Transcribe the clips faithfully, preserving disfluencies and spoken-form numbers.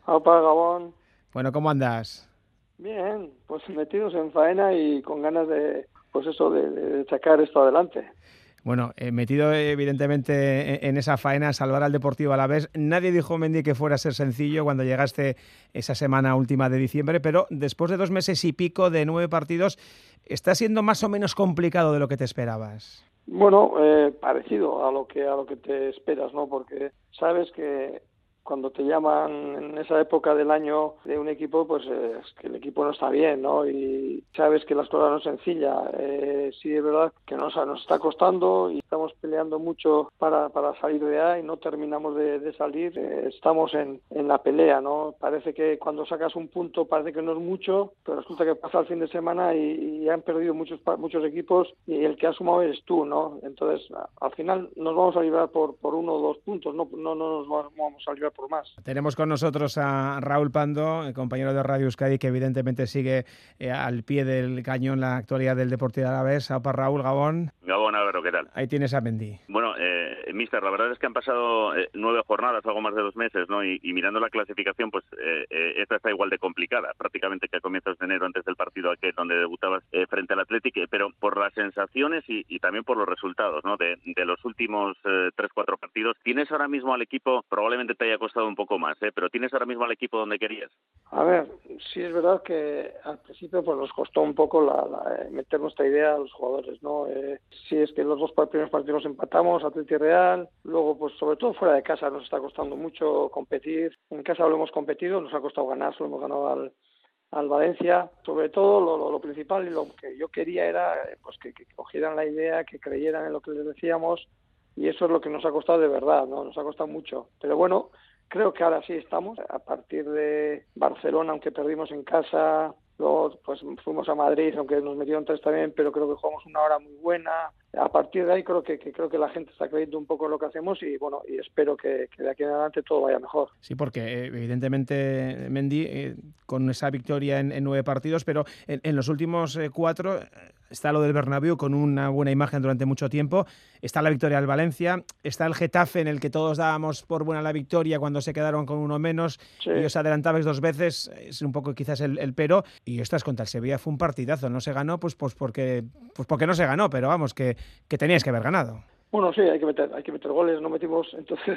Opa, Gabón. Bueno, ¿cómo andas? Bien, pues metidos en faena y con ganas de, pues eso, de, de sacar esto adelante. Bueno, eh, metido evidentemente en esa faena, salvar al Deportivo Alavés. Nadie dijo, Mendy, que fuera a ser sencillo cuando llegaste esa semana última de diciembre, pero después de dos meses y pico de nueve partidos, está siendo más o menos complicado de lo que te esperabas. Bueno, eh, parecido a lo que a lo que te esperas, ¿no? Porque sabes que cuando te llaman en esa época del año de un equipo, pues eh, es que el equipo no está bien, ¿no? Y sabes que las cosas no es sencilla. Eh, sí, es verdad que nos, nos está costando y estamos peleando mucho para, para salir de ahí, no terminamos de, de salir. Eh, estamos en, en la pelea, ¿no? Parece que cuando sacas un punto parece que no es mucho, pero resulta que pasa el fin de semana y, y han perdido muchos muchos equipos y el que ha sumado eres tú, ¿no? Entonces, al final nos vamos a librar por, por uno o dos puntos, no, no, no nos vamos a librar por más. Tenemos con nosotros a Raúl Pando, el compañero de Radio Euskadi, que evidentemente sigue eh, al pie del cañón la actualidad del Deportivo Alavés. Aupa, Raúl, Gabón. Gabón, Álvaro, ¿qué tal? Ahí tienes a Mendy. Bueno, eh, mister, la verdad es que han pasado eh, nueve jornadas, algo más de dos meses, ¿no? Y, y mirando la clasificación, pues eh, eh, esta está igual de complicada, prácticamente que a comienzos de enero, antes del partido aquel donde debutabas eh, frente al Athletic, eh, pero por las sensaciones y, y también por los resultados, ¿no? De, de los últimos eh, tres, cuatro partidos, ¿tienes ahora mismo al equipo, probablemente te haya costado un poco más, ¿eh? Pero ¿tienes ahora mismo al equipo donde querías? A ver, sí es verdad que al principio pues nos costó un poco la, la, meter nuestra idea a los jugadores, ¿no? Eh, sí es que los dos primeros partidos empatamos, Atleti Real, luego pues sobre todo fuera de casa nos está costando mucho competir, en casa lo hemos competido, nos ha costado ganar, solo hemos ganado al, al Valencia, sobre todo lo, lo, lo principal y lo que yo quería era pues que, que cogieran la idea, que creyeran en lo que les decíamos y eso es lo que nos ha costado de verdad, ¿no? Nos ha costado mucho, pero bueno, creo que ahora sí estamos. A partir de Barcelona, aunque perdimos en casa, luego pues fuimos a Madrid, aunque nos metieron tres también, pero creo que jugamos una hora muy buena. A partir de ahí creo que, que creo que la gente está creyendo un poco en lo que hacemos y bueno, y espero que, que de aquí en adelante todo vaya mejor. Sí, porque evidentemente Mendy eh, con esa victoria en, en nueve partidos, pero en, en los últimos eh, cuatro está lo del Bernabéu con una buena imagen durante mucho tiempo, está la victoria del Valencia, está el Getafe en el que todos dábamos por buena la victoria cuando se quedaron con uno menos Sí. y os adelantabais dos veces, es un poco quizás el, el pero, y ostras, contra el Sevilla fue un partidazo, no se ganó pues, pues, porque, pues porque no se ganó, pero vamos, que, que teníais que haber ganado. Bueno, sí, hay que meter, hay que meter goles, no metimos, entonces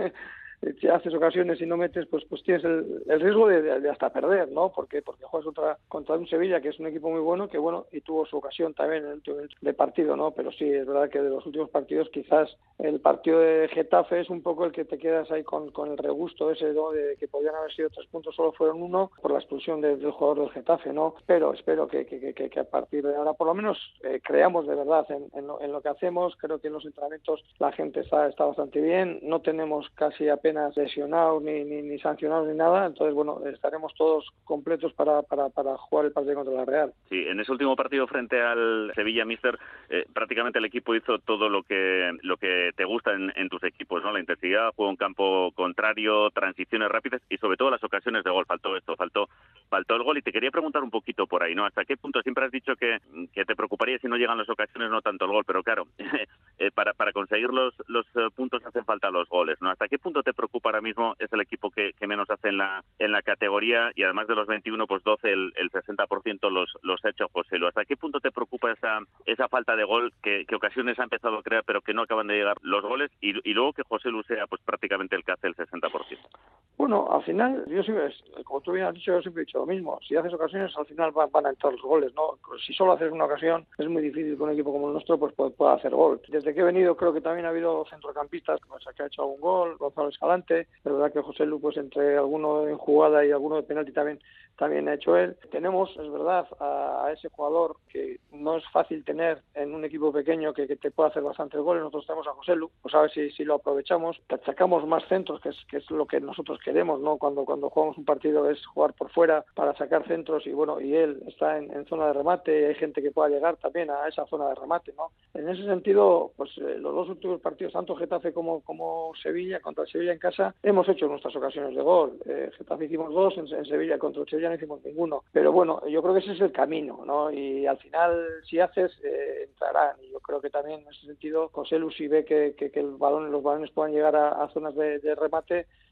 si haces ocasiones y no metes, pues pues tienes el, el riesgo de, de, de hasta perder, ¿no? Porque porque juegas contra contra un Sevilla que es un equipo muy bueno, que bueno, y tuvo su ocasión también en el de partido, ¿no? Pero sí, es verdad que de los últimos partidos quizás el partido de Getafe es un poco el que te quedas ahí con, con el regusto ese, ¿no? De que podían haber sido tres puntos, solo fueron uno por la expulsión de, del jugador del Getafe, ¿no? Pero espero que, que, que, que a partir de ahora por lo menos eh, creamos de verdad en, en, lo, en lo que hacemos. Creo que en los entrenamientos la gente está, está bastante bien, no tenemos casi apenas lesionados ni, ni, ni sancionados ni nada, entonces bueno, estaremos todos completos para, para, para jugar el partido contra la Real. Sí, en ese último partido frente al Sevilla, mister, eh, prácticamente el equipo hizo todo lo que lo que te gusta en, en tus equipos, ¿no? La intensidad, juego en campo contrario, transiciones rápidas y sobre todo las ocasiones de gol. Faltó esto, faltó faltó el gol y te quería preguntar un poquito por ahí, ¿no? ¿Hasta qué punto siempre has dicho que, que te preocuparía si no llegan las ocasiones, no tanto el gol? Pero claro, eh, para, para conseguir los, los puntos hacen falta los goles, ¿no? ¿Hasta qué punto te preocupa ahora mismo? Es el equipo que, que menos hace en la en la categoría y además de los veintiuno, pues doce, el, el sesenta por ciento los, los ha hecho José Lu. ¿Hasta qué punto te preocupa esa esa falta de gol que, que ocasiones ha empezado a crear pero que no acaban de llegar los goles y, y luego que José Lu sea pues prácticamente el que hace el sesenta por ciento? Bueno, al final, yo siempre, como tú bien has dicho, yo siempre he dicho lo mismo. Si haces ocasiones, al final van, van a entrar los goles, ¿no? Si solo haces una ocasión, es muy difícil que un equipo como el nuestro pues pueda, pueda hacer gol. Desde que he venido, creo que también ha habido centrocampistas pues, que ha hecho algún gol, Gonzalo Escalante. Es verdad que José Lu, pues entre alguno en jugada y alguno de penalti también, también ha hecho él. Tenemos, es verdad, a, a ese jugador que no es fácil tener en un equipo pequeño que, que te pueda hacer bastantes goles. Nosotros tenemos a José Lu, pues a ver si, si lo aprovechamos. Sacamos más centros, que es, que es lo que nosotros queremos, ¿no? Cuando cuando jugamos un partido es jugar por fuera para sacar centros y bueno, y él está en, en zona de remate, hay gente que pueda llegar también a esa zona de remate, ¿no? En ese sentido, pues eh, los dos últimos partidos, tanto Getafe como, como Sevilla, contra el Sevilla en casa, hemos hecho nuestras ocasiones de gol. Eh, Getafe hicimos dos, en, en Sevilla contra el Sevilla no hicimos ninguno. Pero bueno, yo creo que ese es el camino, ¿no? Y al final, si haces, eh, entrarán. Y yo creo que también en ese sentido, José Lu, si ve que, que, que el balón, los balones puedan llegar a, a zonas de, de remate,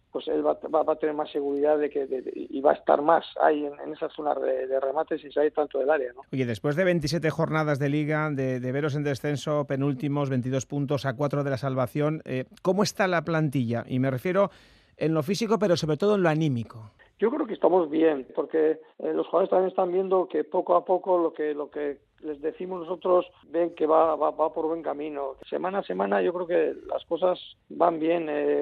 pues él va, va, va a tener más seguridad de que de, de, y va a estar más ahí en, en esas zonas de, de remates sin salir tanto del área, ¿no? Oye, después de veintisiete jornadas de Liga, de, de veros en descenso, penúltimos, veintidós puntos a cuatro de la salvación, eh, ¿cómo está la plantilla? Y me refiero en lo físico, pero sobre todo en lo anímico. Yo creo que estamos bien, porque eh, los jugadores también están viendo que poco a poco lo que lo que les decimos nosotros ven que va, va, va por buen camino. Semana a semana yo creo que las cosas van bien.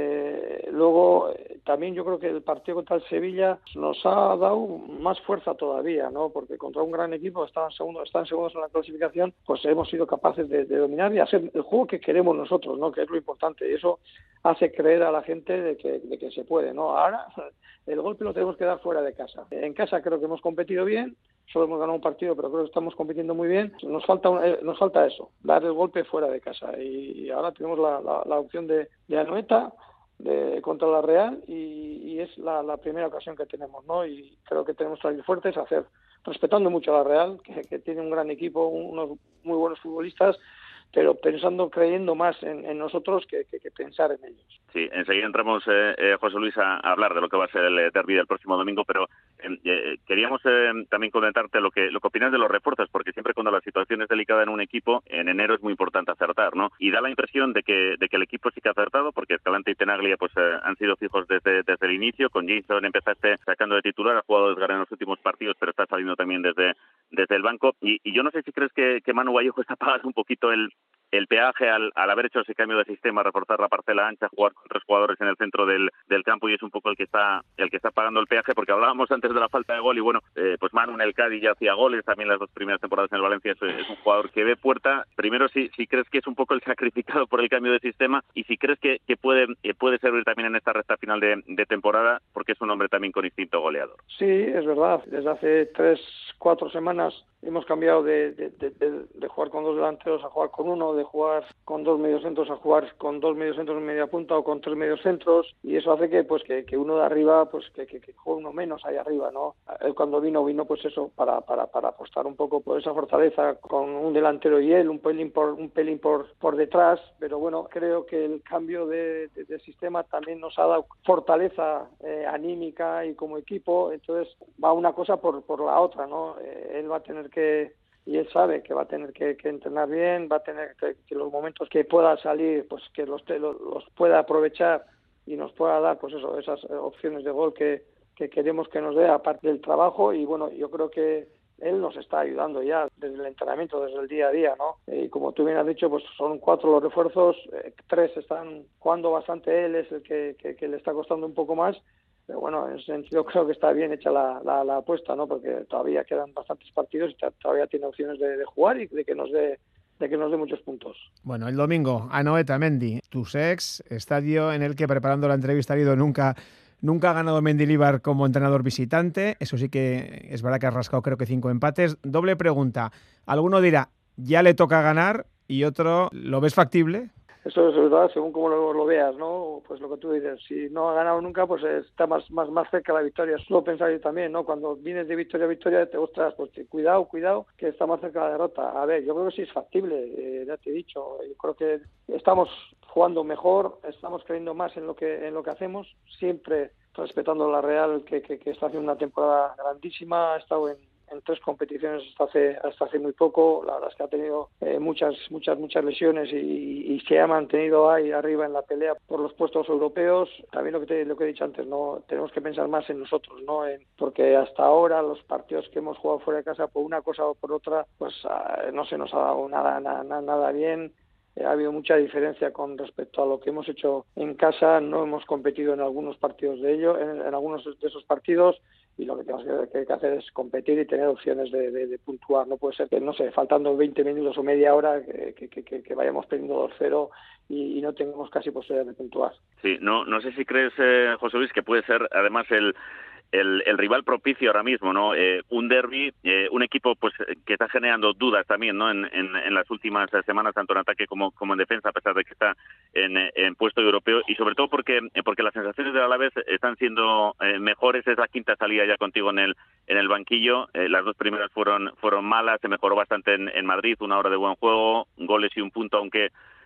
Eh, luego eh, también yo creo que el partido contra el Sevilla nos ha dado más fuerza todavía, ¿no? Porque contra un gran equipo, están segundos, están segundos en la clasificación, pues hemos sido capaces de, de dominar y hacer el juego que queremos nosotros, ¿no? Que es lo importante. Y eso hace creer a la gente de que, de que se puede, ¿no? Ahora el golpe lo tenemos que dar fuera de casa. En casa creo que hemos competido bien, solo hemos ganado un partido, pero creo que estamos compitiendo muy bien. Nos falta eh, nos falta eso, dar el golpe fuera de casa. Y, y ahora tenemos la, la, la opción de, de Anoeta de, contra la Real y, y es la, la primera ocasión que tenemos, ¿no? Y creo que tenemos que salir fuertes, hacer, respetando mucho a la Real, que, que tiene un gran equipo, unos muy buenos futbolistas, pero pensando, creyendo más en, en nosotros que, que, que pensar en ellos. Sí, enseguida entramos, eh, eh, José Luis, a, a hablar de lo que va a ser el derbi del próximo domingo, pero eh, eh, queríamos eh, también comentarte lo que lo que opinas de los refuerzos, porque siempre cuando la situación es delicada en un equipo, en enero es muy importante acertar, ¿no? Y da la impresión de que de que el equipo sí que ha acertado, porque Escalante y Tenaglia pues eh, han sido fijos desde desde el inicio. Con Jason empezaste sacando de titular, ha jugado desde en los últimos partidos, pero está saliendo también desde desde el banco. Y, y yo no sé si crees que, que Manu Vallejo está pagando un poquito el el peaje al, al haber hecho ese cambio de sistema, reforzar la parcela ancha, jugar con tres jugadores en el centro del, del campo, y es un poco el que está el que está pagando el peaje, porque hablábamos antes de la falta de gol y bueno, eh, pues Manu en el Cádiz ya hacía goles, también las dos primeras temporadas en el Valencia es, es un jugador que ve puerta. Primero, si, si crees que es un poco el sacrificado por el cambio de sistema y si crees que, que puede que puede servir también en esta recta final de, de temporada, porque es un hombre también con instinto goleador. Sí, es verdad, desde hace tres, cuatro semanas hemos cambiado de, de, de, de, de jugar con dos delanteros a jugar con uno, de jugar con dos mediocentros a jugar con dos mediocentros en media punta o con tres mediocentros, y eso hace que pues que, que uno de arriba pues que, que, que juegue uno menos ahí arriba, ¿no? Él cuando vino vino pues eso para para para apostar un poco por esa fortaleza con un delantero y él un pelín por un pelín por por detrás, pero bueno, creo que el cambio de, de, de sistema también nos ha dado fortaleza eh, anímica y como equipo, entonces va una cosa por por la otra, ¿no? Eh, él va a tener que que y él sabe que va a tener que, que entrenar bien, va a tener que, que los momentos que pueda salir, pues que los, los, los pueda aprovechar y nos pueda dar pues eso, esas opciones de gol que, que queremos que nos dé aparte del trabajo. Y bueno, yo creo que él nos está ayudando ya desde el entrenamiento, desde el día a día, ¿no? Y como tú bien has dicho, pues son cuatro los refuerzos, eh, tres están jugando bastante, él es el que, que, que le está costando un poco más. Pero bueno, en ese sentido creo que está bien hecha la, la, la apuesta, ¿no? Porque todavía quedan bastantes partidos y todavía tiene opciones de, de jugar y de que nos dé de que nos dé muchos puntos. Bueno, el domingo, Anoeta, Mendy, tus ex, estadio en el que preparando la entrevista ha ido nunca... Nunca ha ganado Mendilibar como entrenador visitante. Eso sí que es verdad que ha rascado creo que cinco empates. Doble pregunta. Alguno dirá, ya le toca ganar, y otro, ¿lo ves factible? Eso es verdad, según cómo lo, lo veas, ¿no? Pues lo que tú dices, si no ha ganado nunca, pues está más más más cerca la victoria. Suelo pensar yo también, ¿no? Cuando vienes de victoria a victoria, te ostras, pues te, cuidado, cuidado, que está más cerca la derrota. A ver, yo creo que sí es factible, eh, ya te he dicho. Yo creo que estamos jugando mejor, estamos creyendo más en lo que en lo que hacemos, siempre respetando la Real, que, que, que está haciendo una temporada grandísima, ha estado en en tres competiciones hasta hace hasta hace muy poco. La verdad es que ha tenido eh, muchas muchas muchas lesiones y, y se ha mantenido ahí arriba en la pelea por los puestos europeos. También lo que te, lo que he dicho antes, no tenemos que pensar más en nosotros, no en, porque hasta ahora los partidos que hemos jugado fuera de casa por una cosa o por otra, pues uh, no se nos ha dado nada nada nada bien. Ha habido mucha diferencia con respecto a lo que hemos hecho en casa. No hemos competido en algunos partidos de ello, en, en algunos de esos partidos, y lo que tenemos que, que hacer es competir y tener opciones de, de, de puntuar. No puede ser que, no sé, faltando veinte minutos o media hora, que, que, que, que vayamos perdiendo dos cero y, y no tengamos casi posibilidad de puntuar. Sí, no, no sé si crees, eh, José Luis, que puede ser además el... El, el rival propicio ahora mismo, ¿no? Eh, un derbi, eh, un equipo pues que está generando dudas también, ¿no? En, en, en las últimas semanas, tanto en ataque como, como en defensa, a pesar de que está en, en puesto europeo, y sobre todo porque porque las sensaciones del Alavés están siendo eh, mejores. Es la quinta salida ya contigo en el en el banquillo. Eh, las dos primeras fueron fueron malas, se mejoró bastante en, en Madrid, una hora de buen juego, goles y un punto, aunque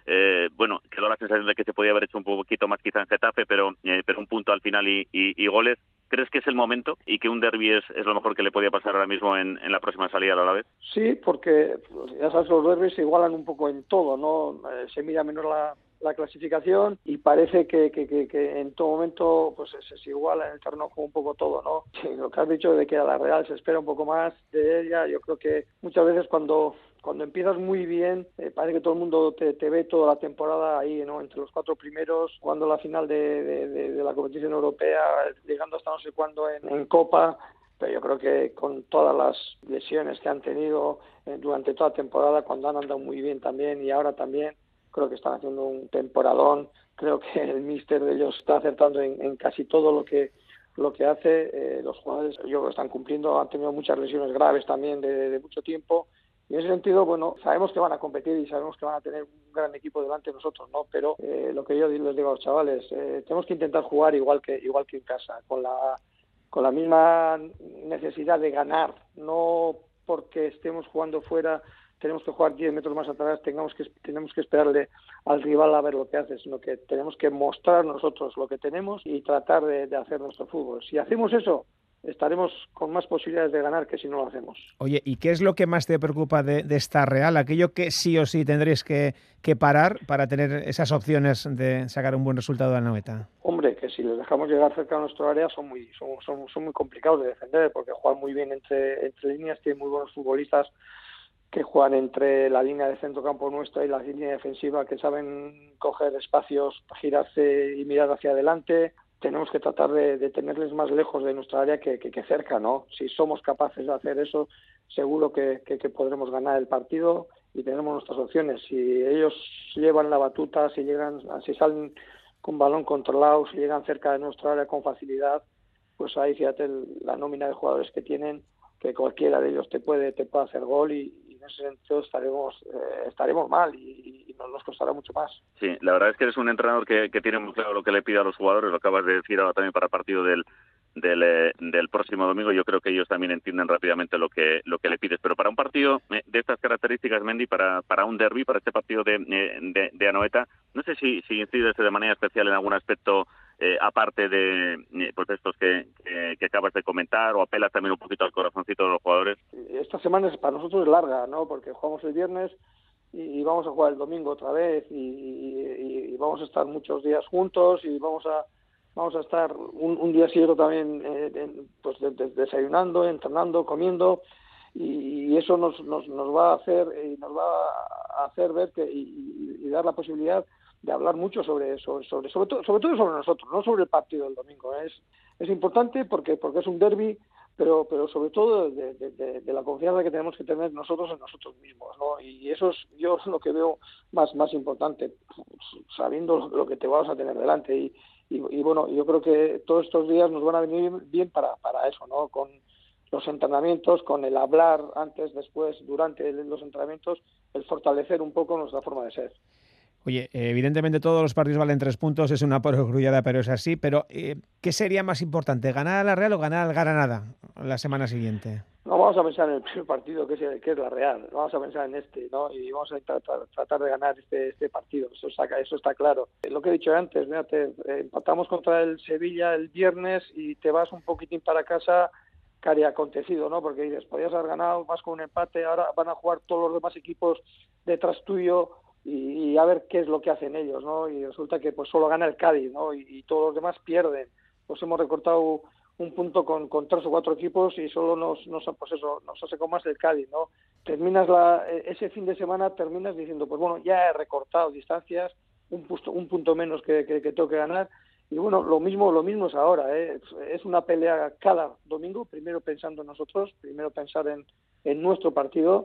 eh, bueno, quedó la sensación de que se podía haber hecho un poquito más quizá en Getafe, pero, eh, pero un punto al final y, y, y goles. ¿Crees que es el momento y que un derbi es, es lo mejor que le podía pasar ahora mismo en, en la próxima salida al Alavés? Sí, porque pues, ya sabes, los derbis se igualan un poco en todo, ¿no? Eh, se mira menos la, la clasificación y parece que, que, que, que en todo momento pues se, se iguala en el terreno de juego un poco todo, ¿no? Sí, lo que has dicho de que a la Real se espera un poco más de ella, yo creo que muchas veces cuando cuando empiezas muy bien, eh, parece que todo el mundo te, te ve toda la temporada ahí, ¿no? Entre los cuatro primeros, jugando la final de, de, de, de la competición europea, llegando hasta no sé cuándo en, en Copa, pero yo creo que con todas las lesiones que han tenido eh, durante toda la temporada, cuando han andado muy bien también y ahora también, creo que están haciendo un temporadón. Creo que el míster de ellos está acertando en, en casi todo lo que lo que hace. Eh, los jugadores, yo creo que están cumpliendo, han tenido muchas lesiones graves también de, de mucho tiempo. Y en ese sentido, bueno, sabemos que van a competir y sabemos que van a tener un gran equipo delante de nosotros, ¿no? Pero eh, lo que yo les digo a los chavales, eh, tenemos que intentar jugar igual que igual que en casa, con la con la misma necesidad de ganar, no porque estemos jugando fuera, tenemos que jugar diez metros más atrás, tengamos que tenemos que esperarle al rival a ver lo que hace, sino que tenemos que mostrar nosotros lo que tenemos y tratar de, de hacer nuestro fútbol. Si hacemos eso, estaremos con más posibilidades de ganar que si no lo hacemos. Oye, ¿y qué es lo que más te preocupa de, de esta Real? Aquello que sí o sí tendréis que, que parar para tener esas opciones de sacar un buen resultado de la Anoeta. Hombre, que si les dejamos llegar cerca de nuestro área son muy son, son, son muy complicados de defender, porque juegan muy bien entre, entre líneas, tienen muy buenos futbolistas que juegan entre la línea de centro campo nuestra y la línea defensiva, que saben coger espacios, girarse y mirar hacia adelante. Tenemos que tratar de, de tenerles más lejos de nuestra área que, que, que cerca, ¿no? Si somos capaces de hacer eso, seguro que, que, que podremos ganar el partido y tenemos nuestras opciones. Si ellos llevan la batuta, si llegan, si salen con balón controlado, si llegan cerca de nuestra área con facilidad, pues ahí fíjate el, la nómina de jugadores que tienen, que cualquiera de ellos te puede te puede hacer gol y, y en ese sentido estaremos eh, estaremos mal y, y nos, nos costará mucho más. Sí, la verdad es que eres un entrenador que, que tiene muy claro lo que le pide a los jugadores, lo acabas de decir ahora también para el partido del del, eh, del próximo domingo. Yo creo que ellos también entienden rápidamente lo que lo que le pides, pero para un partido eh, de estas características, Mendy, para para un derbi, para este partido de, eh, de, de Anoeta, no sé si, si incides de manera especial en algún aspecto Eh, aparte de eh, pues estos que, que, que acabas de comentar, o apelas también un poquito al corazoncito de los jugadores. Esta semana es, para nosotros es larga, ¿no? Porque jugamos el viernes y, y vamos a jugar el domingo otra vez y, y, y vamos a estar muchos días juntos y vamos a vamos a estar un, un día sí y otro también eh, en, pues de, de, desayunando, entrenando, comiendo y, y eso nos, nos nos va a hacer y nos va a hacer ver que y, y dar la posibilidad de hablar mucho sobre sobre sobre sobre todo sobre todo sobre nosotros, no sobre el partido del domingo. Es es importante porque porque es un derbi, pero pero sobre todo de, de, de, de la confianza que tenemos que tener nosotros en nosotros mismos, ¿no? Y eso es yo es lo que veo más más importante, sabiendo lo que te vas a tener delante y y, y bueno, yo creo que todos estos días nos van a venir bien para para eso, ¿no? Con los entrenamientos, con el hablar antes, después, durante los entrenamientos, el fortalecer un poco nuestra forma de ser. Oye, evidentemente todos los partidos valen tres puntos, es una perogrullada, pero es así. Pero, eh, ¿qué sería más importante, ganar a la Real o ganar al Granada la semana siguiente? No, vamos a pensar en el primer partido, que es, que es la Real. Vamos a pensar en este, ¿no? Y vamos a tratar, tratar de ganar este este partido. Eso está, eso está claro. Lo que he dicho antes, fíjate, eh, empatamos contra el Sevilla el viernes y te vas un poquitín para casa, que haría acontecido, ¿no? Porque dices, podías haber ganado, vas con un empate, ahora van a jugar todos los demás equipos detrás tuyo, y, y a ver qué es lo que hacen ellos, ¿no? Y resulta que pues solo gana el Cádiz, ¿no? Y, y todos los demás pierden. Pues hemos recortado un punto con, con tres o cuatro equipos y solo nos, nos pues eso, nos hace con más el Cádiz, ¿no? Terminas la, ese fin de semana terminas diciendo, pues bueno, ya he recortado distancias, un punto, un punto menos que, que, que tengo que ganar. Y bueno, lo mismo lo mismo es ahora, ¿eh? Es una pelea cada domingo, primero pensando en nosotros, primero pensar en, en nuestro partido.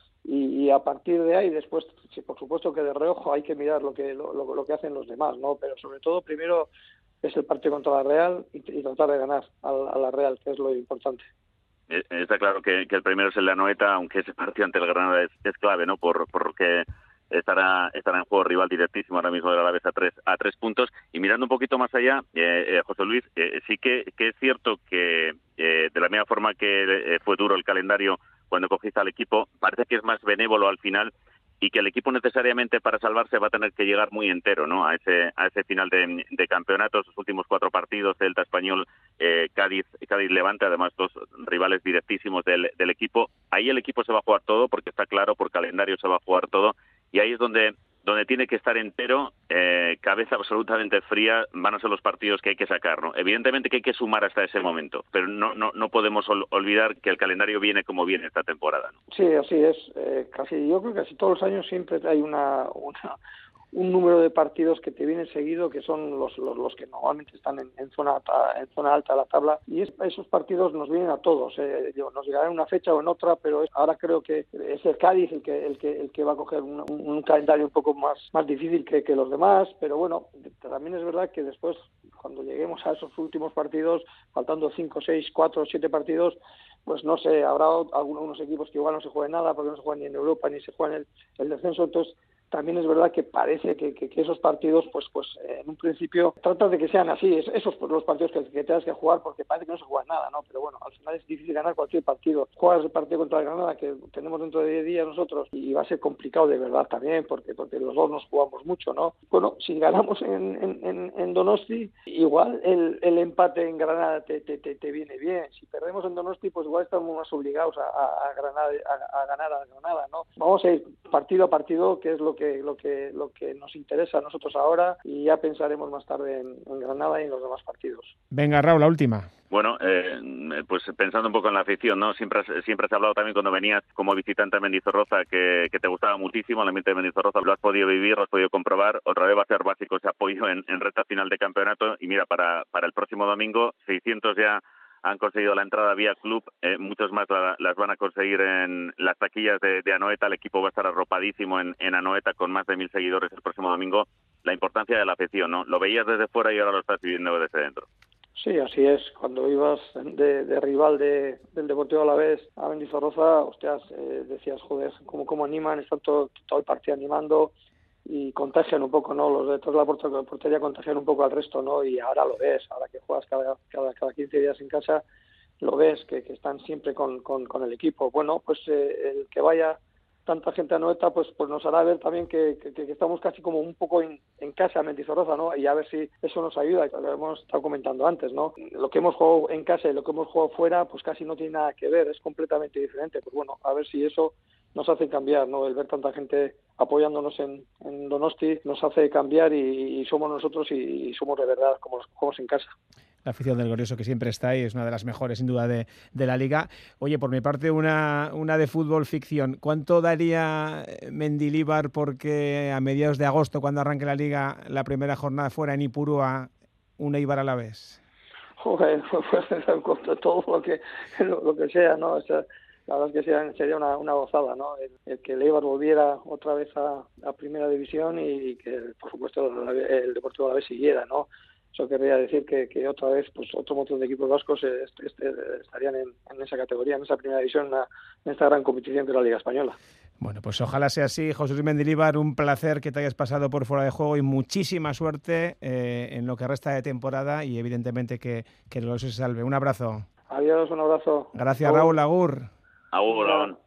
Y, y a partir de ahí después, sí, por supuesto que de reojo hay que mirar lo que lo, lo, lo que hacen los demás, ¿no? Pero sobre todo primero es el partido contra la Real y, y tratar de ganar a, a la Real, que es lo importante. Está claro que, que el primero es el de Anoeta, aunque ese partido ante el Granada es, es clave, ¿no? Por por que estará estará en juego rival directísimo ahora mismo de la Alavés a tres a tres puntos. Y mirando un poquito más allá, eh, eh, José Luis, eh, sí que, que es cierto que eh, de la misma forma que eh, fue duro el calendario cuando cogiste al equipo, parece que es más benévolo al final y que el equipo necesariamente para salvarse va a tener que llegar muy entero, ¿no? A ese a ese final de, de campeonato, esos últimos cuatro partidos, Celta, Español, eh, Cádiz, Cádiz Levante, además dos rivales directísimos del, del equipo. Ahí el equipo se va a jugar todo, porque está claro, por calendario se va a jugar todo, y ahí es donde donde tiene que estar entero, eh, cabeza absolutamente fría, van a ser los partidos que hay que sacar, ¿no? Evidentemente que hay que sumar hasta ese momento, pero no no no podemos ol- olvidar que el calendario viene como viene esta temporada, ¿no? Sí, así es. Eh, casi yo creo que casi todos los años siempre hay una, una un número de partidos que te vienen seguido, que son los los, los que normalmente están en, en zona alta, en zona alta de la tabla, y es, esos partidos nos vienen a todos. Eh, digo, nos llegará en una fecha o en otra, pero es, ahora creo que es el Cádiz el que el que el que va a coger un, un, un calendario un poco más más difícil que, que los demás, pero bueno, también es verdad que después, cuando lleguemos a esos últimos partidos, faltando cinco, seis, cuatro, siete partidos, pues no sé, habrá algunos equipos que igual no se jueguen nada, porque no se juegan ni en Europa ni se juegan el, el descenso. Entonces también es verdad que parece que, que, que esos partidos, pues pues eh, en un principio tratan de que sean así, es, esos los partidos que, que tengas que jugar, porque parece que no se juega nada, ¿no? Pero bueno, al final es difícil ganar cualquier partido. Juegas el partido contra el Granada, que tenemos dentro de diez días nosotros, y va a ser complicado de verdad también, porque porque los dos nos jugamos mucho, ¿no? Bueno, si ganamos en, en, en Donosti, igual el, el empate en Granada te, te, te, te viene bien. Si perdemos en Donosti, pues igual estamos más obligados a, a, a, Granada, a, a ganar a Granada, ¿no? Vamos a ir partido a partido, que es lo que lo que lo que nos interesa a nosotros ahora, y ya pensaremos más tarde en, en Granada y en los demás partidos. Venga, Raúl, la última. Bueno, eh, pues pensando un poco en la afición, ¿no? Siempre has, siempre has hablado también cuando venías como visitante a Mendizorroza que, que te gustaba muchísimo el ambiente de Mendizorroza, lo has podido vivir, lo has podido comprobar. Otra vez va a ser básico ese apoyo en, en recta final de campeonato, y mira, para, para el próximo domingo, seiscientos ya han conseguido la entrada vía club, eh, muchos más la, las van a conseguir en las taquillas de, de Anoeta. El equipo va a estar arropadísimo en, en Anoeta con más de mil seguidores el próximo domingo. La importancia de la afición, ¿no? Lo veías desde fuera y ahora lo estás viviendo desde dentro. Sí, así es. Cuando ibas de, de rival de, del Deportivo Alavés a Mendizorroza, hostias, eh, decías, joder, cómo, cómo animan, están todo, todo el partido animando y contagian un poco, ¿no? Los de toda la portería contagian un poco al resto, ¿no? Y ahora lo ves, ahora que juegas cada, cada, cada quince días en casa, lo ves, que, que están siempre con, con, con el equipo. Bueno, pues eh, el que vaya tanta gente a Anoeta, pues pues nos hará ver también que, que, que estamos casi como un poco en, en casa, en Mendizorroza, ¿no? Y a ver si eso nos ayuda, lo hemos estado comentando antes, ¿no? Lo que hemos jugado en casa y lo que hemos jugado fuera, pues casi no tiene nada que ver, es completamente diferente. Pues bueno, a ver si eso nos hace cambiar, ¿no? El ver tanta gente apoyándonos en, en Donosti nos hace cambiar y, y somos nosotros y, y somos de verdad como los jugamos en casa. La afición del Glorioso, que siempre está ahí, es una de las mejores sin duda de, de la Liga. Oye, por mi parte, una, una de fútbol ficción. ¿Cuánto daría Mendilibar porque a mediados de agosto, cuando arranque la Liga, la primera jornada fuera en Ipurúa, un Eibar Alavés? Joder, pues todo lo que lo, lo que sea, ¿no? O sea, la verdad es que sería, sería una, una gozada, ¿no? El, el que el Eibar volviera otra vez a, a Primera División y que, por supuesto, el, el Deportivo Alavés siguiera, ¿no? Eso querría decir que, que otra vez pues otro montón de equipos vascos est, est, estarían en, en esa categoría, en esa primera división, en, la, en esta gran competición que es la Liga Española. Bueno, pues ojalá sea así. José Luis Mendilibar, un placer que te hayas pasado por Fuera de Juego y muchísima suerte eh, en lo que resta de temporada y evidentemente que, que el Glorioso se salve. Un abrazo. Adiós, un abrazo. Gracias, Raúl. Agur. Agur, Raúl.